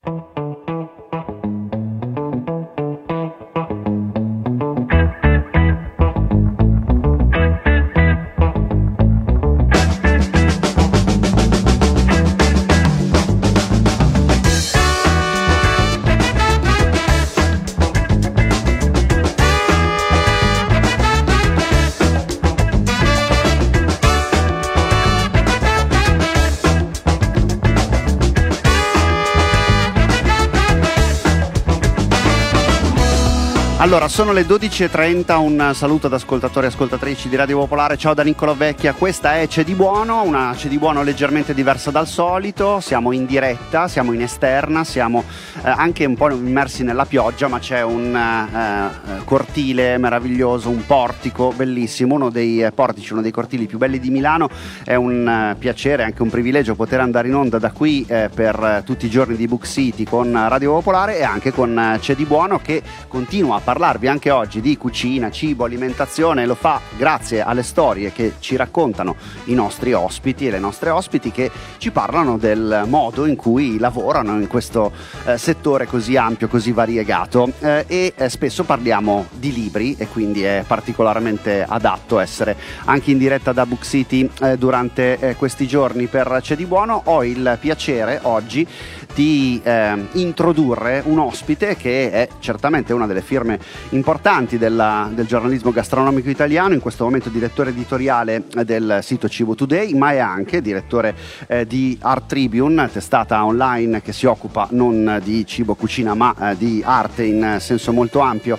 Allora, sono le 12.30, un saluto ad ascoltatori e ascoltatrici di Radio Popolare. Ciao da Niccolò Vecchia, questa è C'è di Buono, una C'è di Buono leggermente diversa dal solito. Siamo in diretta, siamo in esterna, siamo anche un po' immersi nella pioggia, ma c'è un cortile meraviglioso, un portico bellissimo, uno dei portici, uno dei cortili più belli di Milano. È un piacere, anche un privilegio poter andare in onda da qui per tutti i giorni di Book City con Radio Popolare e anche con C'è di Buono, che continua a parlarvi anche oggi di cucina, cibo, alimentazione. Lo fa grazie alle storie che ci raccontano i nostri ospiti e le nostre ospiti, che ci parlano del modo in cui lavorano in questo settore così ampio, così variegato, e spesso parliamo di libri, e quindi è particolarmente adatto essere anche in diretta da Book City durante questi giorni per C'è di Buono. Ho il piacere oggi di introdurre un ospite che è certamente una delle firme importanti del giornalismo gastronomico italiano, in questo momento direttore editoriale del sito Cibo Today, ma è anche direttore di Art Tribune, testata online che si occupa non di cibo, cucina, ma di arte in senso molto ampio,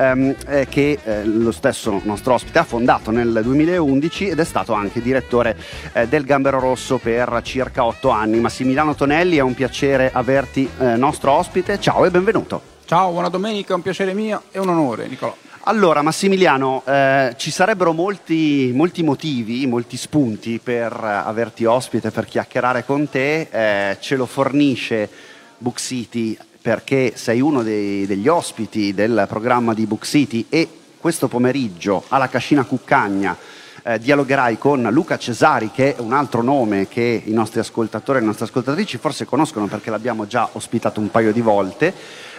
che lo stesso nostro ospite ha fondato nel 2011, ed è stato anche direttore del Gambero Rosso per circa 8 anni. Massimiliano Tonelli, è un piacere averti nostro ospite. Ciao e benvenuto. Ciao, buona domenica, è un piacere mio e un onore, Niccolò. Allora, Massimiliano, ci sarebbero molti motivi, molti spunti per averti ospite, per chiacchierare con te. Ce lo fornisce Book City, perché sei uno degli ospiti del programma di Book City, e questo pomeriggio alla Cascina Cuccagna dialogherai con Luca Cesari, che è un altro nome che i nostri ascoltatori e le nostre ascoltatrici forse conoscono perché l'abbiamo già ospitato un paio di volte,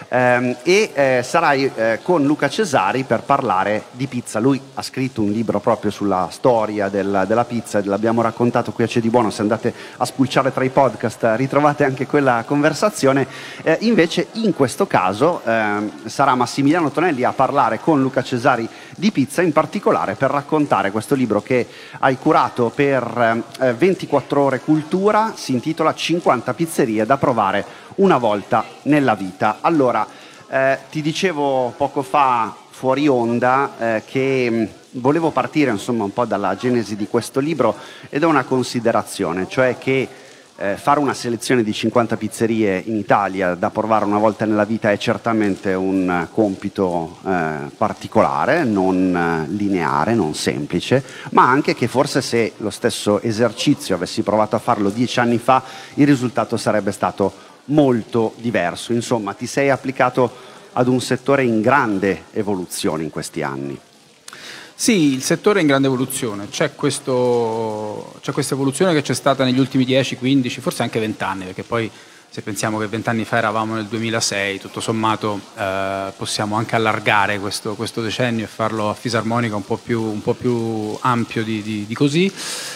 e sarai con Luca Cesari per parlare di pizza. Lui ha scritto un libro proprio sulla storia della pizza, e l'abbiamo raccontato qui a C'è di Buono. Se andate a spulciare tra i podcast ritrovate anche quella conversazione. Invece in questo caso sarà Massimiliano Tonelli a parlare con Luca Cesari di pizza, in particolare per raccontare questo libro che hai curato per 24 ore cultura. Si intitola 50 pizzerie da provare una volta nella vita. Allora, ti dicevo poco fa fuori onda che volevo partire insomma un po' dalla genesi di questo libro e da una considerazione, cioè che fare una selezione di 50 pizzerie in Italia da provare una volta nella vita è certamente un compito particolare, non lineare, non semplice, ma anche che forse se lo stesso esercizio avessi provato a farlo 10 anni fa, il risultato sarebbe stato molto diverso. Insomma, ti sei applicato ad un settore in grande evoluzione in questi anni. Sì, il settore è in grande evoluzione. C'è questa evoluzione che c'è stata negli ultimi 10, 15, forse anche 20 anni, perché poi se pensiamo che 20 anni fa eravamo nel 2006, tutto sommato possiamo anche allargare questo decennio e farlo a fisarmonica un po' più ampio di così.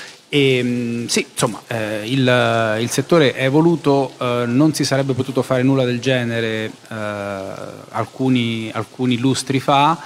E sì, insomma, il settore è evoluto, non si sarebbe potuto fare nulla del genere alcuni lustri fa,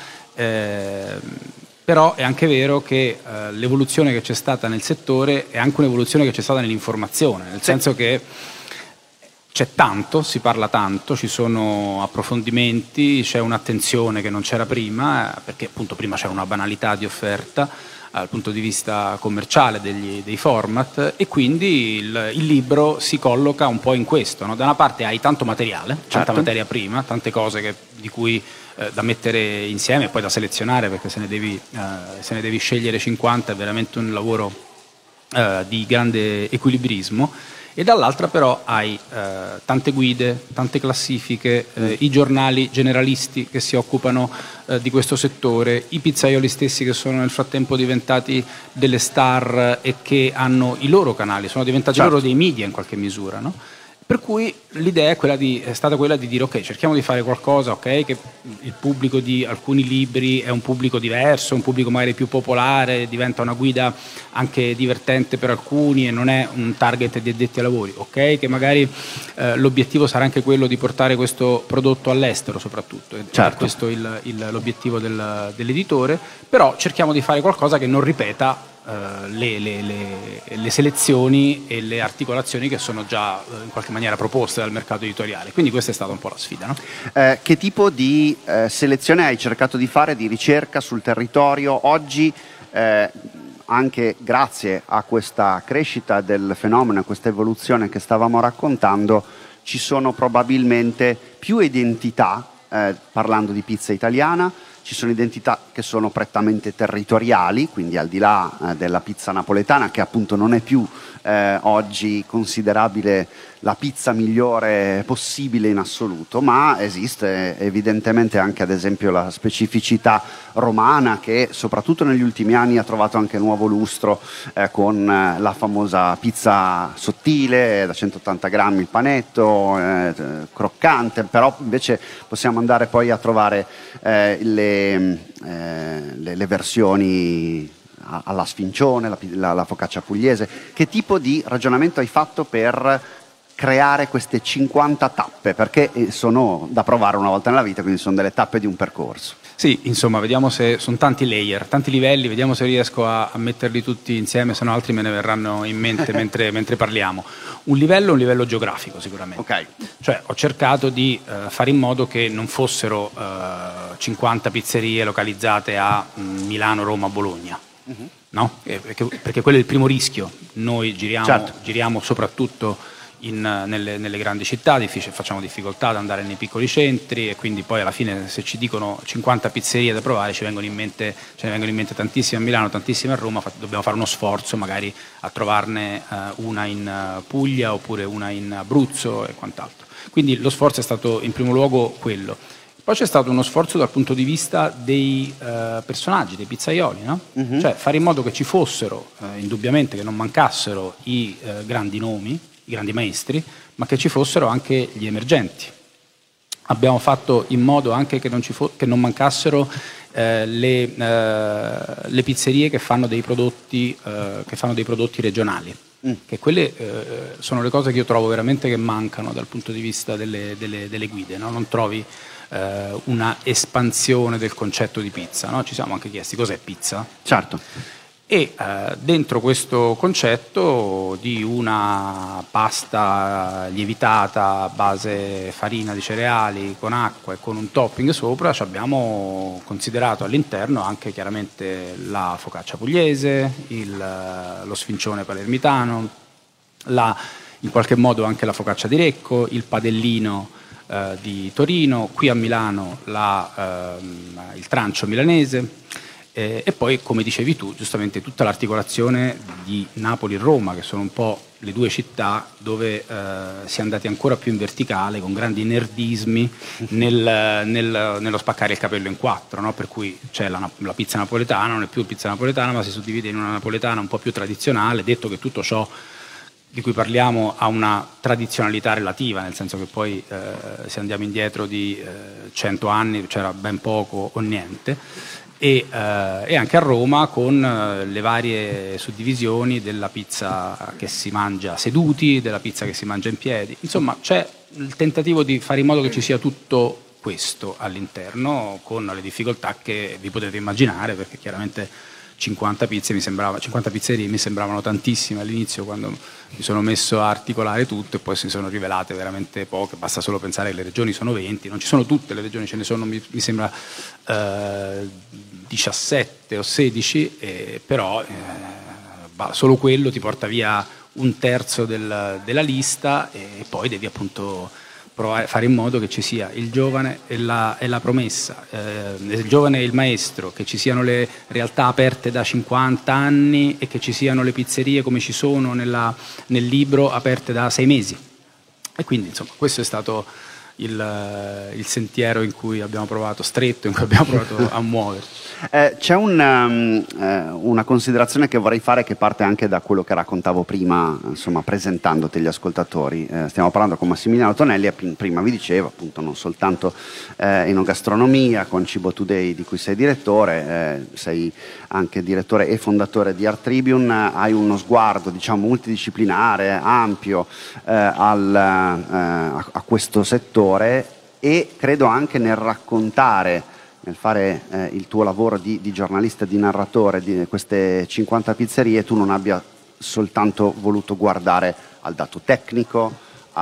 però è anche vero che l'evoluzione che c'è stata nel settore è anche un'evoluzione che c'è stata nell'informazione, nel senso che c'è tanto, si parla tanto, ci sono approfondimenti, c'è un'attenzione che non c'era prima, perché appunto prima c'era una banalità di offerta dal punto di vista commerciale dei format, e quindi il libro si colloca un po' in questo, no? Da una parte hai tanto materiale, tanta materia prima, tante cose di cui da mettere insieme e poi da selezionare, perché se ne devi scegliere 50 è veramente un lavoro di grande equilibrismo, e dall'altra però hai tante guide, tante classifiche, i giornali generalisti che si occupano di questo settore, i pizzaioli stessi che sono nel frattempo diventati delle star e che hanno i loro canali, sono diventati loro dei media in qualche misura, no? Per cui l'idea è stata quella di dire ok, cerchiamo di fare qualcosa, ok, che il pubblico di alcuni libri è un pubblico diverso, un pubblico magari più popolare, diventa una guida anche divertente per alcuni e non è un target di addetti ai lavori, ok, che magari l'obiettivo sarà anche quello di portare questo prodotto all'estero soprattutto, certo. Questo è l'obiettivo dell'editore, però cerchiamo di fare qualcosa che non ripeta le selezioni e le articolazioni che sono già in qualche maniera proposte dal mercato editoriale, quindi questa è stata un po' la sfida, no? Che tipo di selezione hai cercato di fare, di ricerca sul territorio oggi, anche grazie a questa crescita del fenomeno, a questa evoluzione che stavamo raccontando? Ci sono probabilmente più identità, parlando di pizza italiana, ci sono identità che sono prettamente territoriali, quindi al di là della pizza napoletana, che appunto non è più oggi considerabile la pizza migliore possibile in assoluto, ma esiste evidentemente anche ad esempio la specificità romana, che soprattutto negli ultimi anni ha trovato anche nuovo lustro con la famosa pizza sottile da 180 grammi il panetto, croccante, però invece possiamo andare poi a trovare le versioni alla sfincione, la focaccia pugliese. Che tipo di ragionamento hai fatto per creare queste 50 tappe? Perché sono da provare una volta nella vita, quindi sono delle tappe di un percorso. Sì, insomma, vediamo se sono tanti layer, tanti livelli, vediamo se riesco a metterli tutti insieme, se no altri me ne verranno in mente mentre parliamo. Un livello geografico sicuramente. Okay. Cioè ho cercato di fare in modo che non fossero 50 pizzerie localizzate a Milano, Roma, Bologna. Uh-huh. No? Perché quello è il primo rischio. Noi giriamo soprattutto nelle grandi città, facciamo difficoltà ad andare nei piccoli centri, e quindi poi alla fine se ci dicono 50 pizzerie da provare ce ne vengono in mente tantissime a Milano, tantissime a Roma, dobbiamo fare uno sforzo magari a trovarne una in Puglia oppure una in Abruzzo e quant'altro. Quindi lo sforzo è stato in primo luogo quello. Poi c'è stato uno sforzo dal punto di vista dei personaggi, dei pizzaioli, no? Uh-huh. Cioè fare in modo che ci fossero, indubbiamente che non mancassero i grandi nomi, i grandi maestri, ma che ci fossero anche gli emergenti. Abbiamo fatto in modo anche che non mancassero le pizzerie che fanno dei prodotti regionali. Che quelle sono le cose che io trovo veramente che mancano dal punto di vista delle guide, no? Non trovi una espansione del concetto di pizza, no? Ci siamo anche chiesti cos'è pizza? Certo. E dentro questo concetto di una pasta lievitata a base farina di cereali con acqua e con un topping sopra ci abbiamo considerato all'interno anche chiaramente la focaccia pugliese, lo sfincione palermitano, in qualche modo anche la focaccia di Recco, il padellino di Torino, qui a Milano il trancio milanese. E poi, come dicevi tu, giustamente tutta l'articolazione di Napoli e Roma, che sono un po' le due città dove si è andati ancora più in verticale, con grandi nerdismi nello spaccare il capello in quattro, no? Per cui c'è la pizza napoletana, non è più pizza napoletana, ma si suddivide in una napoletana un po' più tradizionale, detto che tutto ciò di cui parliamo ha una tradizionalità relativa, nel senso che poi se andiamo indietro di 100 anni c'era ben poco o niente. E anche a Roma con le varie suddivisioni della pizza che si mangia seduti, della pizza che si mangia in piedi. Insomma, c'è il tentativo di fare in modo che ci sia tutto questo all'interno, con le difficoltà che vi potete immaginare, perché chiaramente 50 pizzerie mi sembravano tantissime all'inizio, quando mi sono messo a articolare tutto, e poi si sono rivelate veramente poche. Basta solo pensare che le regioni sono 20, non ci sono tutte le regioni, ce ne sono mi sembra 17 o 16, però solo quello ti porta via un terzo della lista, e poi devi appunto provare a fare in modo che ci sia il giovane e la promessa, il giovane e il maestro, che ci siano le realtà aperte da 50 anni e che ci siano le pizzerie come ci sono nel libro aperte da 6 mesi. E quindi insomma questo è stato il sentiero in cui abbiamo provato, stretto, in cui abbiamo provato a muoverci. C'è una considerazione che vorrei fare, che parte anche da quello che raccontavo prima, insomma, presentandoti agli ascoltatori. Stiamo parlando con Massimiliano Tonelli, prima vi dicevo, appunto, non soltanto enogastronomia, con Cibo Today, di cui sei direttore, sei anche direttore e fondatore di Art Tribune, hai uno sguardo, diciamo, multidisciplinare, ampio a questo settore, e credo anche nel raccontare, nel fare il tuo lavoro di giornalista e di narratore di queste 50 pizzerie, tu non abbia soltanto voluto guardare al dato tecnico,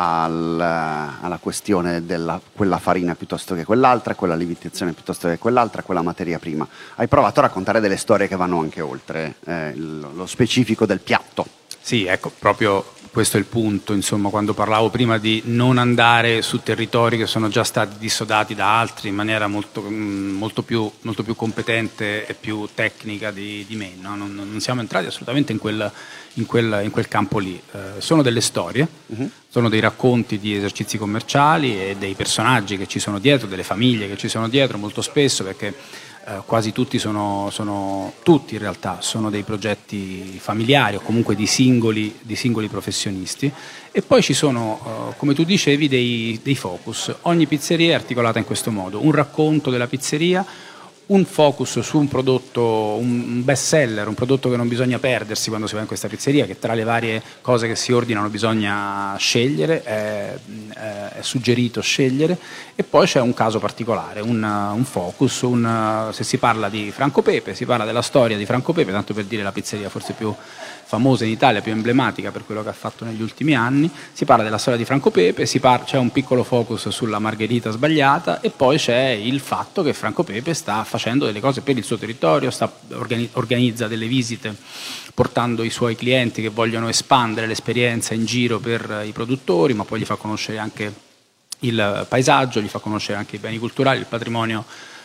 alla questione quella farina piuttosto che quell'altra, quella lievitazione piuttosto che quell'altra, quella materia prima. Hai provato a raccontare delle storie che vanno anche oltre lo specifico del piatto. Sì, ecco, proprio questo è il punto, insomma, quando parlavo prima di non andare su territori che sono già stati dissodati da altri in maniera molto più competente e più tecnica di me, no? Non siamo entrati assolutamente in quel campo lì. Sono delle storie, sono dei racconti di esercizi commerciali e dei personaggi che ci sono dietro, delle famiglie che ci sono dietro molto spesso, perché quasi tutti tutti in realtà sono dei progetti familiari o comunque di singoli professionisti, e poi ci sono, come tu dicevi, dei focus. Ogni pizzeria è articolata in questo modo: un racconto della pizzeria, un focus su un prodotto, un best seller, un prodotto che non bisogna perdersi quando si va in questa pizzeria, che tra le varie cose che si ordinano bisogna scegliere, è suggerito scegliere, e poi c'è un caso particolare, un focus, se si parla di Franco Pepe, si parla della storia di Franco Pepe, tanto per dire la pizzeria forse più famosa in Italia, più emblematica per quello che ha fatto negli ultimi anni. Si parla della storia di Franco Pepe, c'è un piccolo focus sulla margherita sbagliata, e poi c'è il fatto che Franco Pepe sta facendo delle cose per il suo territorio, organizza delle visite portando i suoi clienti che vogliono espandere l'esperienza in giro per i produttori, ma poi gli fa conoscere anche il paesaggio, gli fa conoscere anche i beni culturali, il patrimonio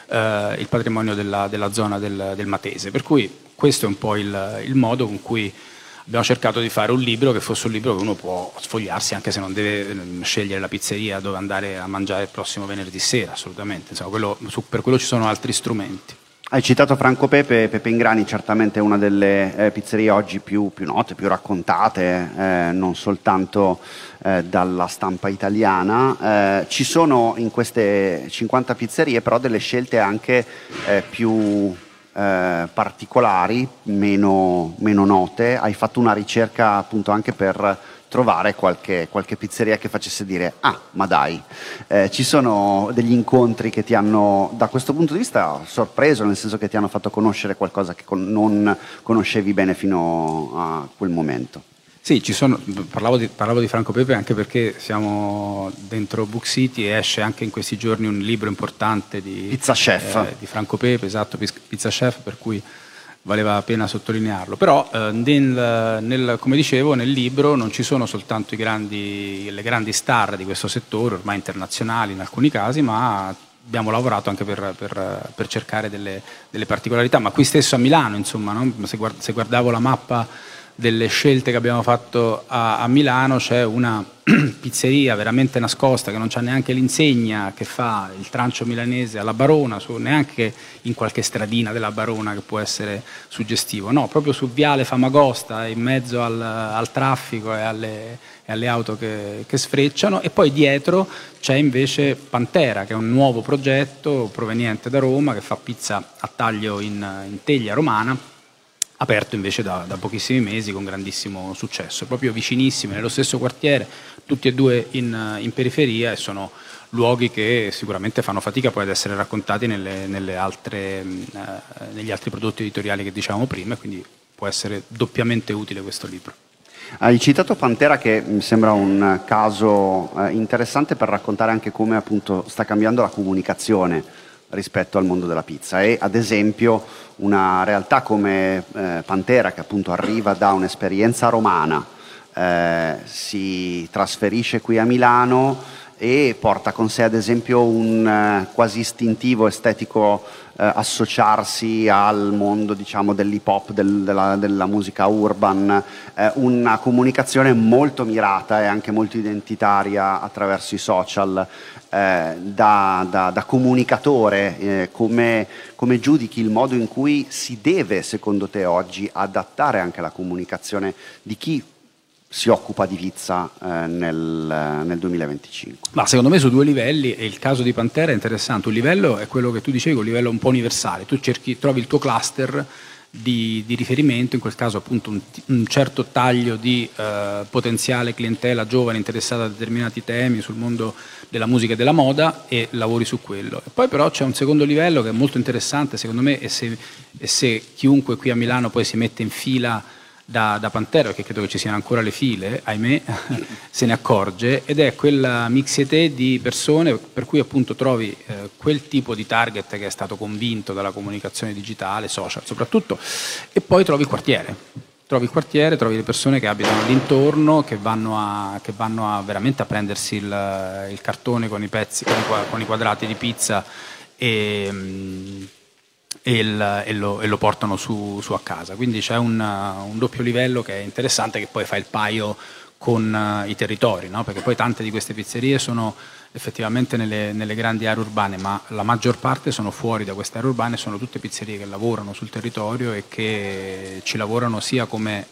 della zona del Matese. Per cui questo è un po' il modo con cui abbiamo cercato di fare un libro che fosse un libro che uno può sfogliarsi anche se non deve scegliere la pizzeria dove andare a mangiare il prossimo venerdì sera, assolutamente. Insomma, per quello ci sono altri strumenti. Hai citato Franco Pepe. Pepe Ingrani certamente è una delle pizzerie oggi più note, più raccontate, non soltanto dalla stampa italiana. Ci sono in queste 50 pizzerie però delle scelte anche più particolari, meno note. Hai fatto una ricerca appunto anche per trovare qualche pizzeria che facesse dire ma dai. Ci sono degli incontri che ti hanno, da questo punto di vista, sorpreso, nel senso che ti hanno fatto conoscere qualcosa che non conoscevi bene fino a quel momento? Sì, parlavo di Franco Pepe anche perché siamo dentro Book City e esce anche in questi giorni un libro importante di Pizza Chef, di Franco Pepe, esatto, Pizza Chef, per cui valeva la pena sottolinearlo. Però come dicevo, nel libro non ci sono soltanto le grandi star di questo settore, ormai internazionali in alcuni casi, ma abbiamo lavorato anche per cercare delle particolarità. Ma qui stesso a Milano, insomma, no? Se guardavo la mappa delle scelte che abbiamo fatto a Milano, c'è una pizzeria veramente nascosta che non c'ha neanche l'insegna, che fa il trancio milanese alla Barona, neanche in qualche stradina della Barona che può essere suggestivo, no, proprio su Viale Famagosta, in mezzo al traffico e alle auto che sfrecciano. E poi dietro c'è invece Pantera, che è un nuovo progetto proveniente da Roma, che fa pizza a taglio in teglia romana, aperto invece da pochissimi mesi con grandissimo successo, proprio vicinissimi, nello stesso quartiere, tutti e due in periferia, e sono luoghi che sicuramente fanno fatica poi ad essere raccontati negli altri prodotti editoriali che dicevamo prima, e quindi può essere doppiamente utile questo libro. Hai citato Pantera, che mi sembra un caso interessante per raccontare anche come appunto sta cambiando la comunicazione rispetto al mondo della pizza, e ad esempio una realtà come Pantera, che appunto arriva da un'esperienza romana, si trasferisce qui a Milano e porta con sé ad esempio un quasi istintivo estetico associarsi al mondo, diciamo, dell'hip hop, della musica urban, una comunicazione molto mirata e anche molto identitaria attraverso i social. Da comunicatore, come giudichi il modo in cui si deve, secondo te, oggi adattare anche la comunicazione di chi si occupa di pizza nel 2025? Ma secondo me su due livelli, e il caso di Pantera è interessante. Un livello è quello che tu dicevi, un livello un po' universale. Tu trovi il tuo cluster di riferimento, in quel caso appunto un certo taglio di potenziale clientela giovane interessata a determinati temi sul mondo della musica e della moda, e lavori su quello. E poi però c'è un secondo livello che è molto interessante secondo me, e se chiunque qui a Milano poi si mette in fila da Pantera, perché credo che ci siano ancora le file, ahimè, se ne accorge, ed è quella mixité di persone per cui appunto trovi quel tipo di target che è stato convinto dalla comunicazione digitale, social soprattutto, e poi trovi il quartiere, trovi le persone che abitano l'intorno, che vanno a veramente a prendersi il cartone con i pezzi, con i quadrati di pizza e lo portano su a casa. Quindi c'è un doppio livello che è interessante, che poi fa il paio con i territori, no? Perché poi tante di queste pizzerie sono effettivamente nelle grandi aree urbane, ma la maggior parte sono fuori da queste aree urbane, sono tutte pizzerie che lavorano sul territorio e che ci lavorano sia come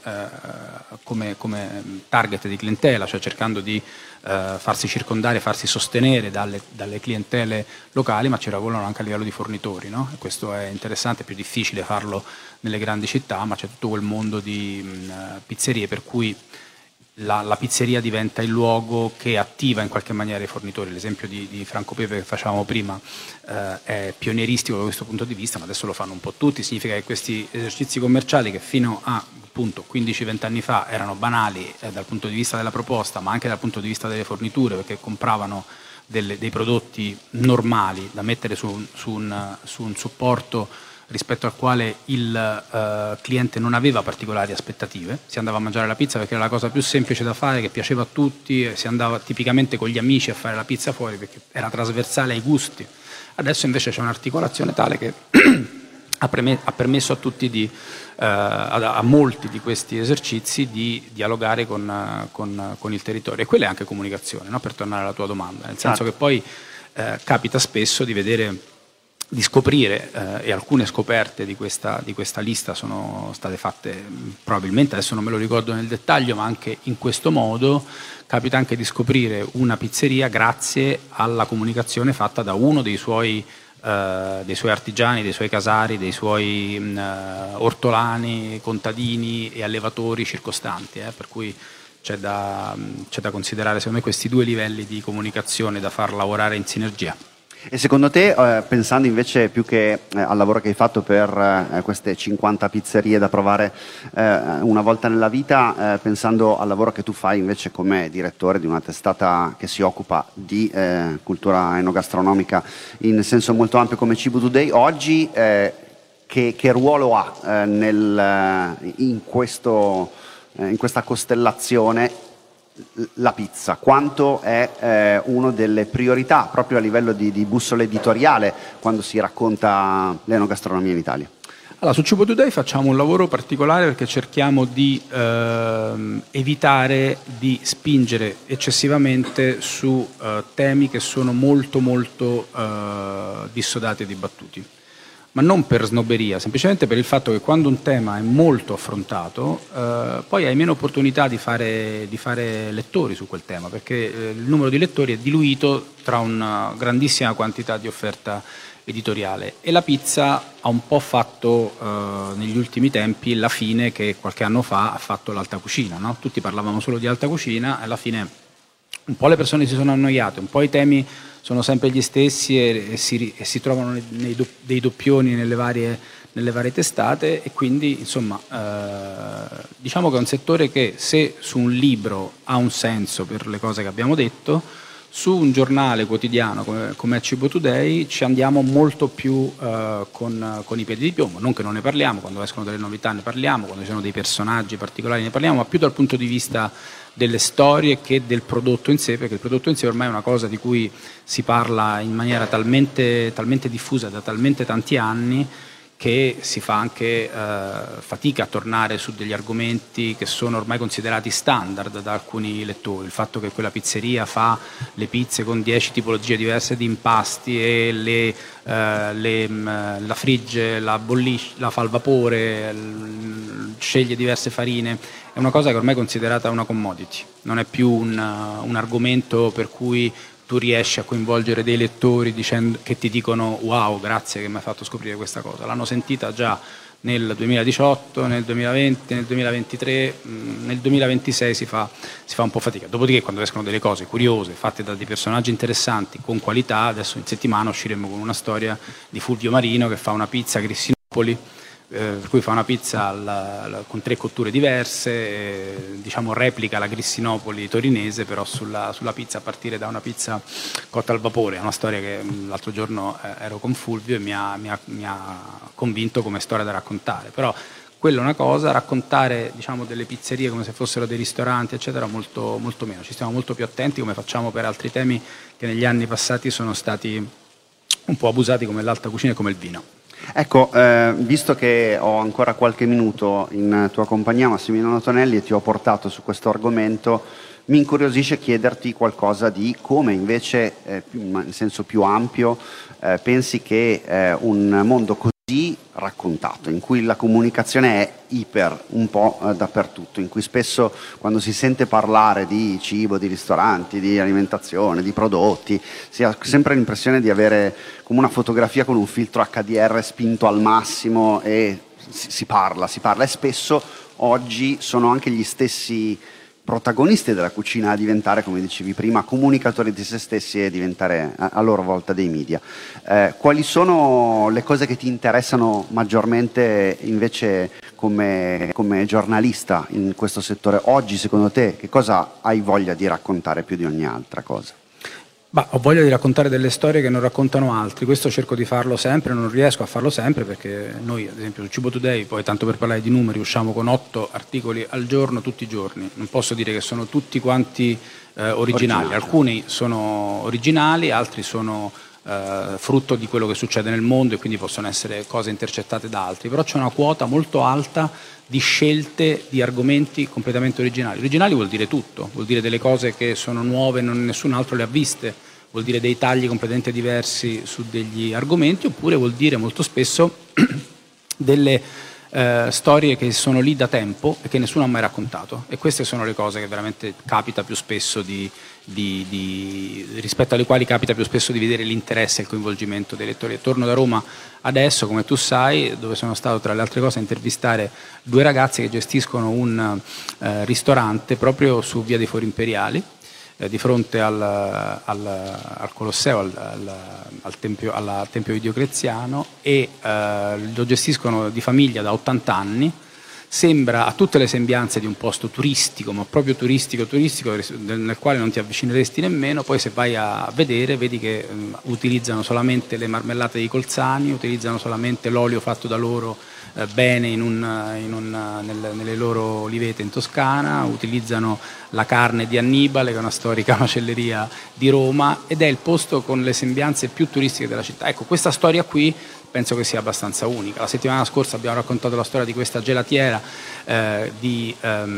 target di clientela, cioè cercando di farsi circondare, farsi sostenere dalle clientele locali, ma ci lavorano anche a livello di fornitori, no? E questo è interessante, è più difficile farlo nelle grandi città, ma c'è tutto quel mondo di pizzerie per cui la pizzeria diventa il luogo che attiva in qualche maniera i fornitori. L'esempio di Franco Pepe che facevamo prima è pionieristico da questo punto di vista, ma adesso lo fanno un po' tutti. Significa che questi esercizi commerciali, che fino a appunto 15-20 anni fa erano banali dal punto di vista della proposta, ma anche dal punto di vista delle forniture, perché compravano dei prodotti normali da mettere su un supporto rispetto al quale il cliente non aveva particolari aspettative. Si andava a mangiare la pizza perché era la cosa più semplice da fare, che piaceva a tutti, si andava tipicamente con gli amici a fare la pizza fuori perché era trasversale ai gusti. Adesso invece c'è un'articolazione tale che ha permesso a tutti a molti di questi esercizi di dialogare con il territorio, e quella è anche comunicazione, no? Per tornare alla tua domanda, nel senso che poi capita spesso di scoprire, e alcune scoperte di questa lista sono state fatte probabilmente, adesso non me lo ricordo nel dettaglio, ma anche in questo modo capita anche di scoprire una pizzeria grazie alla comunicazione fatta da uno dei suoi artigiani, dei suoi casari, dei suoi ortolani, contadini e allevatori circostanti, per cui c'è da considerare secondo me questi due livelli di comunicazione da far lavorare in sinergia. E secondo te, pensando invece più che al lavoro che hai fatto per queste 50 pizzerie da provare una volta nella vita, pensando al lavoro che tu fai invece come direttore di una testata che si occupa di cultura enogastronomica in senso molto ampio come Cibo Today, oggi che ruolo ha in questa costellazione la pizza? Quanto è una delle priorità proprio a livello di bussola editoriale quando si racconta l'enogastronomia in Italia? Allora, su Cibo Today facciamo un lavoro particolare perché cerchiamo di evitare di spingere eccessivamente su temi che sono molto molto dissodati e dibattuti. Ma non per snobberia, semplicemente per il fatto che quando un tema è molto affrontato, poi hai meno opportunità di fare lettori su quel tema, perché il numero di lettori è diluito tra una grandissima quantità di offerta editoriale, e la pizza ha un po' fatto negli ultimi tempi la fine che qualche anno fa ha fatto l'alta cucina, no? Tutti parlavamo solo di alta cucina e alla fine un po' le persone si sono annoiate, un po' i temi sono sempre gli stessi e si trovano dei doppioni nelle varie testate, e quindi insomma diciamo che è un settore che, se su un libro ha un senso per le cose che abbiamo detto, Su un giornale quotidiano come Cibo Today ci andiamo molto più con i piedi di piombo, non che non ne parliamo, quando escono delle novità ne parliamo, quando ci sono dei personaggi particolari ne parliamo, ma più dal punto di vista delle storie che del prodotto in sé, perché il prodotto in sé ormai è una cosa di cui si parla in maniera talmente diffusa da talmente tanti anni che si fa anche fatica a tornare su degli argomenti che sono ormai considerati standard da alcuni lettori. Il fatto che quella pizzeria fa le pizze con 10 tipologie diverse di impasti e la frigge, la bollisce, la fa al vapore, sceglie diverse farine, è una cosa che ormai è considerata una commodity, non è più un argomento per cui tu riesci a coinvolgere dei lettori che ti dicono wow, grazie che mi hai fatto scoprire questa cosa. L'hanno sentita già nel 2018, nel 2020, nel 2023, nel 2026 si fa un po' fatica. Dopodiché quando escono delle cose curiose, fatte da dei personaggi interessanti, con qualità, adesso in settimana usciremo con una storia di Fulvio Marino che fa una pizza a Grissinopoli, per cui fa una pizza con 3 cotture diverse, diciamo replica la Grissinopoli torinese, però sulla pizza a partire da una pizza cotta al vapore. È una storia che l'altro giorno ero con Fulvio e mi ha convinto come storia da raccontare. Però quella è una cosa, raccontare diciamo delle pizzerie come se fossero dei ristoranti eccetera molto, molto meno. Ci stiamo molto più attenti, come facciamo per altri temi che negli anni passati sono stati un po' abusati, come l'alta cucina e come il vino. Ecco, visto che ho ancora qualche minuto in tua compagnia, Massimiliano Tonelli, e ti ho portato su questo argomento, mi incuriosisce chiederti qualcosa di come invece, in senso più ampio, pensi che un mondo così raccontato, in cui la comunicazione è iper un po' dappertutto, in cui spesso quando si sente parlare di cibo, di ristoranti, di alimentazione, di prodotti, si ha sempre l'impressione di avere come una fotografia con un filtro HDR spinto al massimo e si parla e spesso oggi sono anche gli stessi protagonisti della cucina a diventare, come dicevi prima, comunicatori di se stessi e diventare a loro volta dei media. Quali sono le cose che ti interessano maggiormente invece come giornalista in questo settore? Oggi, secondo te, che cosa hai voglia di raccontare più di ogni altra cosa? Ho voglia di raccontare delle storie che non raccontano altri, questo cerco di farlo sempre, non riesco a farlo sempre perché noi ad esempio su Cibo Today, poi tanto per parlare di numeri, usciamo con 8 articoli al giorno tutti i giorni, non posso dire che sono tutti quanti originali, alcuni sono originali, altri sono frutto di quello che succede nel mondo e quindi possono essere cose intercettate da altri, però c'è una quota molto alta di scelte di argomenti completamente originali. Originali vuol dire tutto, vuol dire delle cose che sono nuove, nessun altro le ha viste, vuol dire dei tagli completamente diversi su degli argomenti, oppure vuol dire molto spesso delle storie che sono lì da tempo e che nessuno ha mai raccontato, e queste sono le cose che veramente capita più spesso rispetto alle quali capita più spesso di vedere l'interesse e il coinvolgimento dei lettori. Torno da Roma adesso, come tu sai, dove sono stato tra le altre cose a intervistare 2 ragazzi che gestiscono un ristorante proprio su Via dei Fori Imperiali, di fronte al Colosseo, al Tempio di Diocleziano, e lo gestiscono di famiglia da 80 anni. Sembra, ha tutte le sembianze di un posto turistico, ma proprio turistico, nel quale non ti avvicineresti nemmeno. Poi se vai a vedere, vedi che utilizzano solamente le marmellate di Colzani, utilizzano solamente l'olio fatto da loro bene nelle loro olivete in Toscana, utilizzano la carne di Annibale, che è una storica macelleria di Roma, ed è il posto con le sembianze più turistiche della città. Ecco, questa storia qui penso che sia abbastanza unica. La settimana scorsa abbiamo raccontato la storia di questa gelatiera di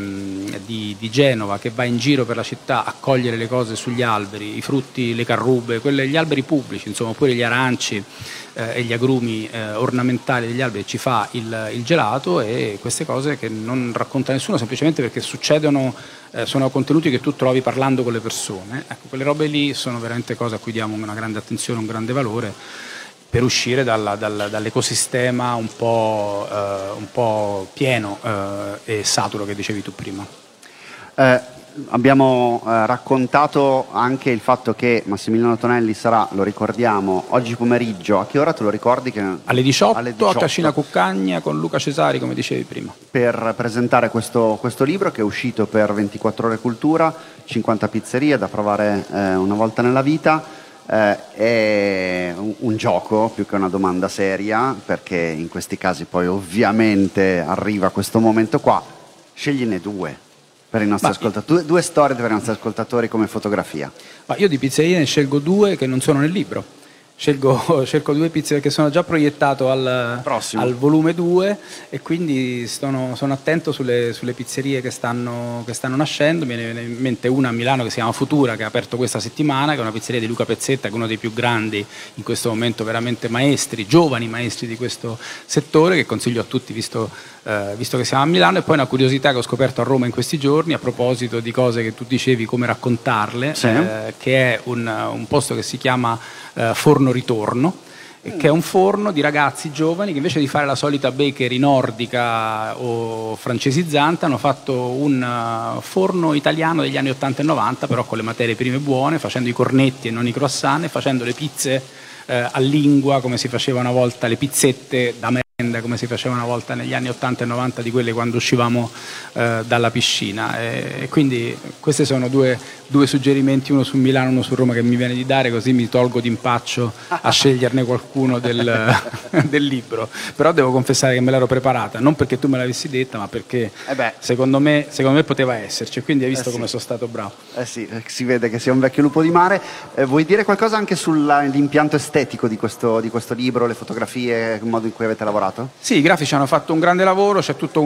Genova, che va in giro per la città a cogliere le cose sugli alberi, i frutti, le carrube, gli alberi pubblici, insomma, oppure gli aranci e gli agrumi ornamentali degli alberi, ci fa il gelato, e queste cose che non racconta nessuno semplicemente perché succedono, sono contenuti che tu trovi parlando con le persone. Ecco, quelle robe lì sono veramente cose a cui diamo una grande attenzione, un grande valore, per uscire dall'ecosistema un po' pieno e saturo che dicevi tu prima. abbiamo raccontato anche il fatto che Massimiliano Tonelli sarà, lo ricordiamo, oggi pomeriggio. A che ora te lo ricordi? Alle 18, alle 18 a Cascina Cuccagna con Luca Cesari, come dicevi prima. Per presentare questo libro che è uscito per 24 Ore Cultura, 50 pizzerie da provare una volta nella vita. È un gioco più che una domanda seria, perché in questi casi poi ovviamente arriva questo momento qua. Scegliene due per i nostri ascoltatori, due storie per i nostri ascoltatori come fotografia. Ma io di pizzerie ne scelgo due che non sono nel libro. Cerco due pizze che sono già proiettato al volume 2 e quindi sono attento sulle pizzerie che stanno nascendo. Mi viene in mente una a Milano che si chiama Futura, che ha aperto questa settimana, che è una pizzeria di Luca Pezzetta, che è uno dei più grandi in questo momento, veramente maestri, giovani maestri di questo settore, che consiglio a tutti visto che siamo a Milano. E poi una curiosità che ho scoperto a Roma in questi giorni a proposito di cose che tu dicevi, come raccontarle, sì. Che è un posto che si chiama Forno Ritorno, che è un forno di ragazzi giovani che invece di fare la solita bakery nordica o francesizzante hanno fatto un forno italiano degli anni 80 e 90, però con le materie prime buone, facendo i cornetti e non i croissant, e facendo le pizze a lingua come si faceva una volta, le pizzette da merenda come si faceva una volta negli anni 80 e 90, di quelle quando uscivamo dalla piscina. E quindi questi sono due suggerimenti, uno su Milano, uno su Roma, che mi viene di dare, così mi tolgo d'impaccio a sceglierne qualcuno del libro. Però devo confessare che me l'ero preparata, non perché tu me l'avessi detta, ma perché secondo me poteva esserci, quindi hai visto come sono stato bravo. Sì, si vede che sei un vecchio lupo di mare. Vuoi dire qualcosa anche sull'impianto estetico di questo libro, le fotografie, il modo in cui avete lavorato? Sì, i grafici hanno fatto un grande lavoro, c'è tutto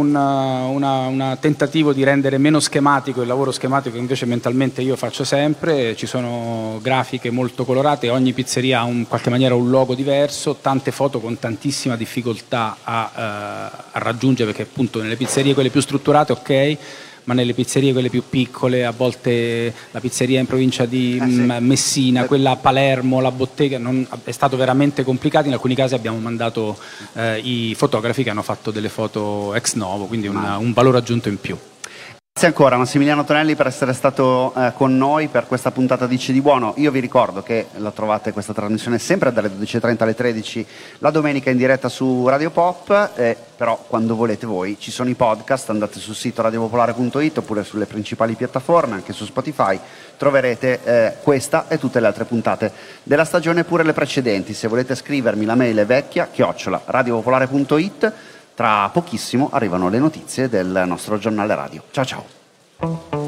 un tentativo di rendere meno schematico il lavoro schematico che invece mentalmente io faccio sempre. Ci sono grafiche molto colorate, ogni pizzeria ha in qualche maniera un logo diverso, tante foto con tantissima difficoltà a raggiungere, perché appunto nelle pizzerie quelle più strutturate ok, ma nelle pizzerie quelle più piccole, a volte la pizzeria in provincia di Messina, quella a Palermo, la bottega, è stato veramente complicato. In alcuni casi abbiamo mandato i fotografi che hanno fatto delle foto ex novo, quindi un valore aggiunto in più. Grazie ancora Massimiliano Tonelli per essere stato con noi per questa puntata di Ci di Buono. Io vi ricordo che la trovate questa trasmissione sempre dalle 12.30 alle 13 la domenica in diretta su Radio Pop, però quando volete voi ci sono i podcast, andate sul sito radiopopolare.it oppure sulle principali piattaforme, anche su Spotify, troverete questa e tutte le altre puntate della stagione, pure le precedenti. Se volete scrivermi, la mail è vecchia @radiopopolare.it. Tra pochissimo arrivano le notizie del nostro giornale radio. Ciao ciao.